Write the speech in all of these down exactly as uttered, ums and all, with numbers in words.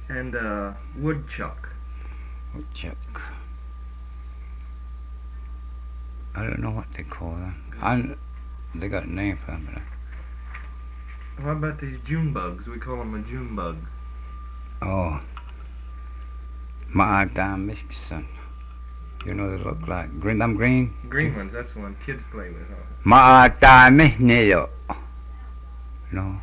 And uh, woodchuck. Woodchuck. I don't know what they call them. I, they got a name for them, but What about these June bugs? We call them a June bug. oh, Maadamisson. You know they look like green. Them green. Green ones, that's the one kids play with. Huh? Maadamisneo. No.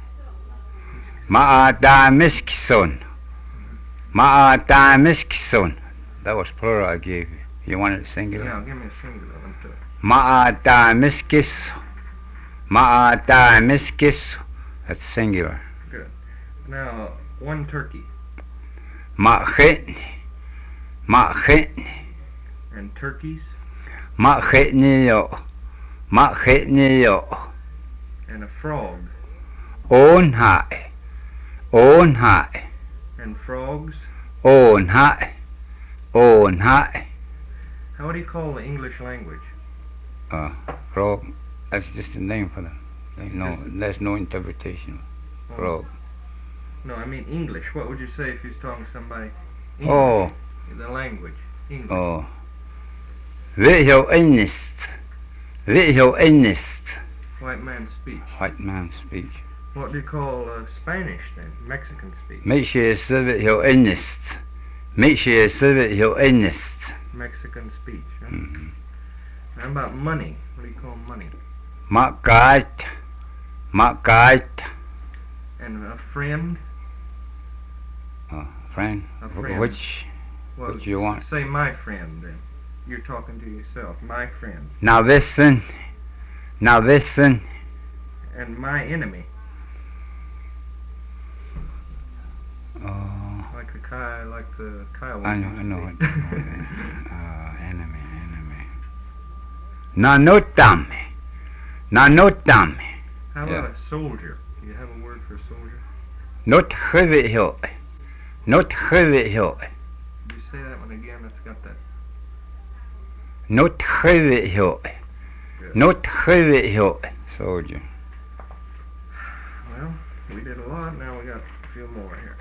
Maadamiskson. Maadamiskson. That was plural I gave you. You wanted it singular? Yeah, give me a singular one too. Maadamiskis. Maadamiskis. That's singular. Good. Now, one turkey. Ma'chitni. Ma'chitni. And turkeys. Ma'chitnio. Ma'chitnio. And a frog. Onhai. Onhai. And frogs. Onhai. Onhai. How do you call the English language? Uh, frog. That's just a name for them. Ain't no, Just- there's no interpretation. Oh, Frog. No, I mean English. What would you say if you was talking to somebody? English, Oh. The language. English. Oh. Video innist. Video innist. White man speech. White man speech. What do you call uh, Spanish then? Mexican speech. Make sure you serve it your innist. Make sure you serve it your innist. Mexican speech. Huh? Mm-hmm. How about money? What do you call money? Makat. Makat. And a friend? Oh, friend. A friend. Which? Well, What you want? Say my friend then. You're talking to yourself. My friend. Now listen. Now listen. And my enemy. Oh, Like the Kai, like the Kiowa. I know, I know what. uh, enemy, enemy. Nanotame. Nanotame. How about Yeah. a soldier? Do you have a word for a soldier? Not huvudhjul. Not huvudhjul. Could you say that one again? That's got that. Not huvudhjul. Good. Not huvudhjul. Soldier. Well, we did a lot. Now we got a few more here.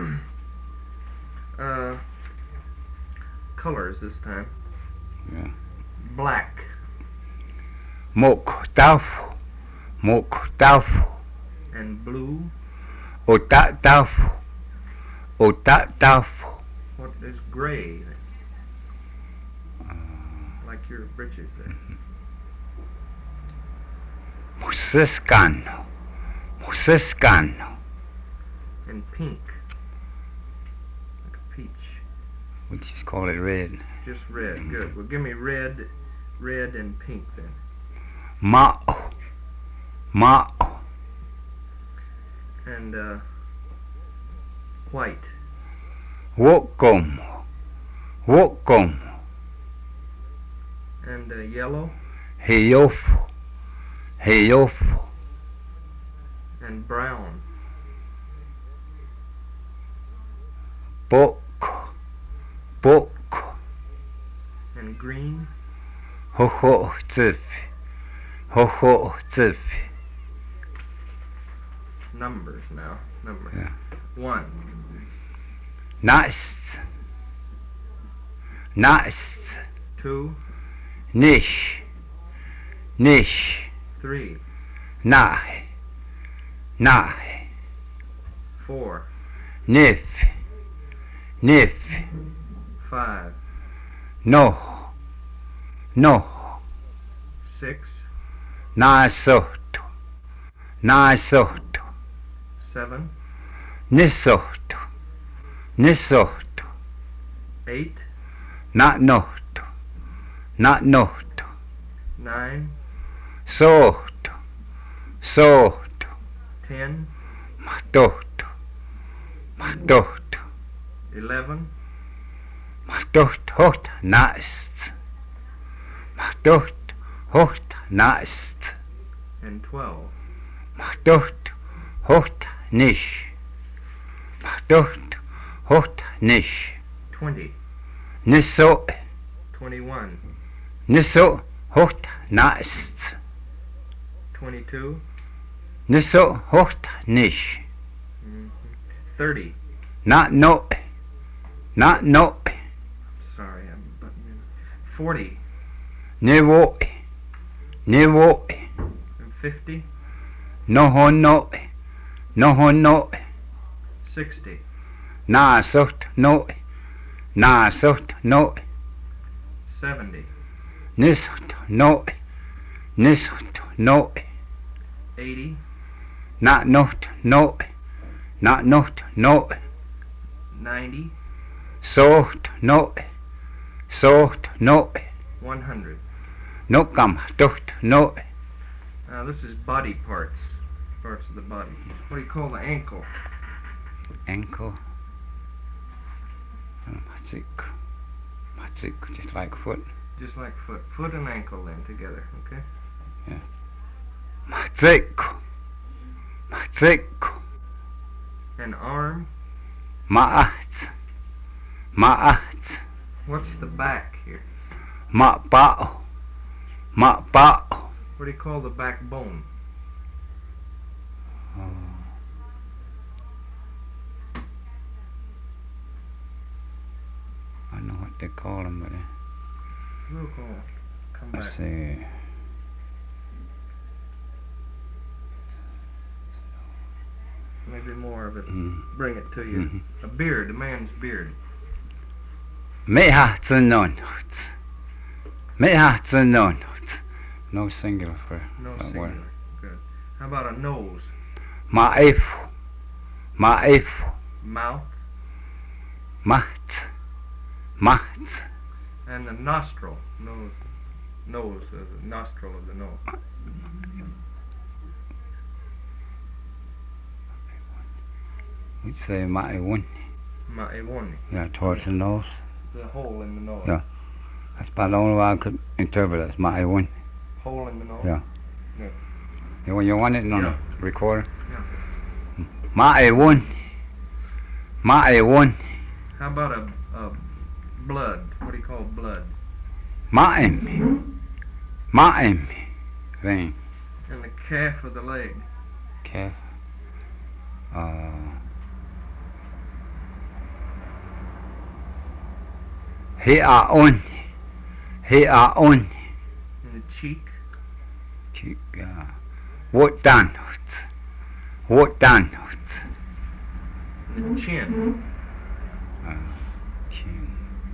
uh, colors this time. Yeah. Black. Moktafu. Moktafu. And blue. Otatafu. Otatafu. What is gray? Uh, Like your britches there. Musiscano. Musiscano. And pink. Like a peach. We just call it red. Just red. Good. Well, give me red, red and pink then. Ma'o. Ma'o. And uh, white. Wokomo. Wokomo. And uh, yellow. Heyofu. Heyofu. And brown. Boko. Boko. And green. Hoho zifi. Hoho zifi. Numbers now. Numbers. Yeah. One. Nice. Nice. Two. Nish. Nish. Three. Nahe. Nahe. Four. Nif. Nif. Five. No. No. Six. Nasoto. Nasoto. Seven. Nisoto. Nisoto. Eight. Not noto. Not noto. Nine. Soto. Soto. Ten. Matoto. Matoto. Eleven. Matoto. Hot. Nast. Matoto. Hot. Nast. And twelve. Matoto. Hot. Nish. Matoto. Hot. Nish. Twenty. Niso. Twenty-one. Niso. Hot. Nast. Twenty-two. Niso. Hot. Nish. Mm-hmm. Thirty. Not no. Na no. Sorry, I'm butting in. Forty. Nevo. Nevo. And fifty. No ho no. No ho no. Sixty. Na sucht no. Na sucht no. Seventy. Nisut no. Nisut no. Eighty. Na not no. Na not no. Ninety. Sucht no. Sucht no. One hundred. No kam ducht no. Now this is body parts. Parts of the body. What do you call the ankle? Ankle. Matsik. Matsik, just like foot. Just like foot. Foot and ankle then together, okay? Matsik. Matsik. An arm. Maat. Maat. What's the back here? Ma bao. Ma bao. What do you call the backbone? I don't know what they call them, but We'll call. Come let's back. see. Maybe more of it. Mm. Bring it to you. Mhm. A beard. A man's beard. Meha tsunon. Meha tsunon. No singular for No that singular. word. Good. How about a nose? Maifu. Maifu. Mouth. Mat. Mat. And the nostril. Nose. Nose. Uh, the nostril of the nose. We'd say maiwun. Ma'ewoni. Yeah, towards the nose. The hole in the nose. Yeah. That's about the only way I could interpret it. It's maiwun. Hole in the nose. Yeah. Yeah. You want you want it on Yeah. the recorder? Yeah. Maiwun. Maiwun. How about a, a blood? What do you call blood? Ma'im. Ma'im. Vein. And the calf of the leg. Calf. Uh, Hi'a'un. Hi'a'un. And the cheek. Cheek. Uh, what done? What done? And the chin. Uh, chin.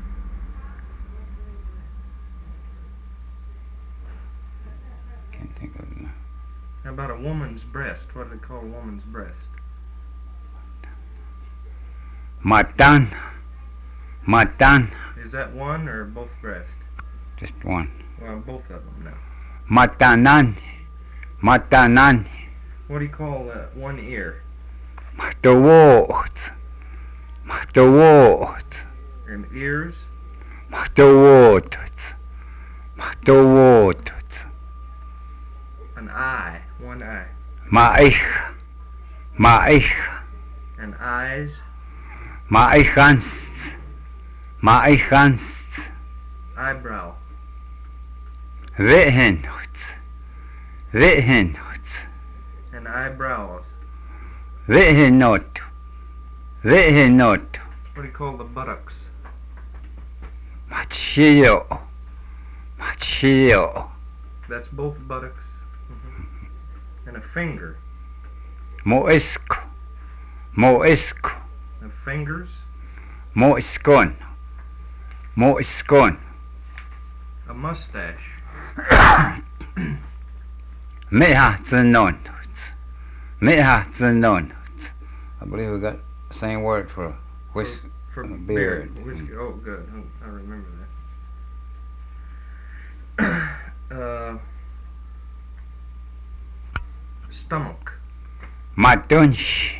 Can't think of it now. How about a woman's breast? What do they call a woman's breast? Matan. Matan. Is that one or both breasts? Just one. Well, both of them now. Matanan. Matanan. What do you call uh, one ear? Matawot. Matawot. And ears? Matawot. Matawot. An eye. One eye. Ma'ich. Ma'ich. And eyes? Ma'ichanst. Ma'ichanst. Eyebrow. Withenot. Withenot. And eyebrows. Withenot. Withenot. What do you call the buttocks? Machio. Machio. That's both buttocks. Mhm. And a finger. Moisko. Moisko. And fingers. Moiskon. Moiskon. A mustache. Meha tsunon. Meha tsunon. I believe we got the same word for whisk. For Uh, beard. beard. Whiskey. Oh, good. Oh, I remember that. uh, stomach. Matunch.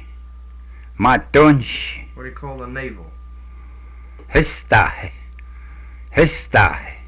Matunch. What do you call the navel? Histahe. Histahe.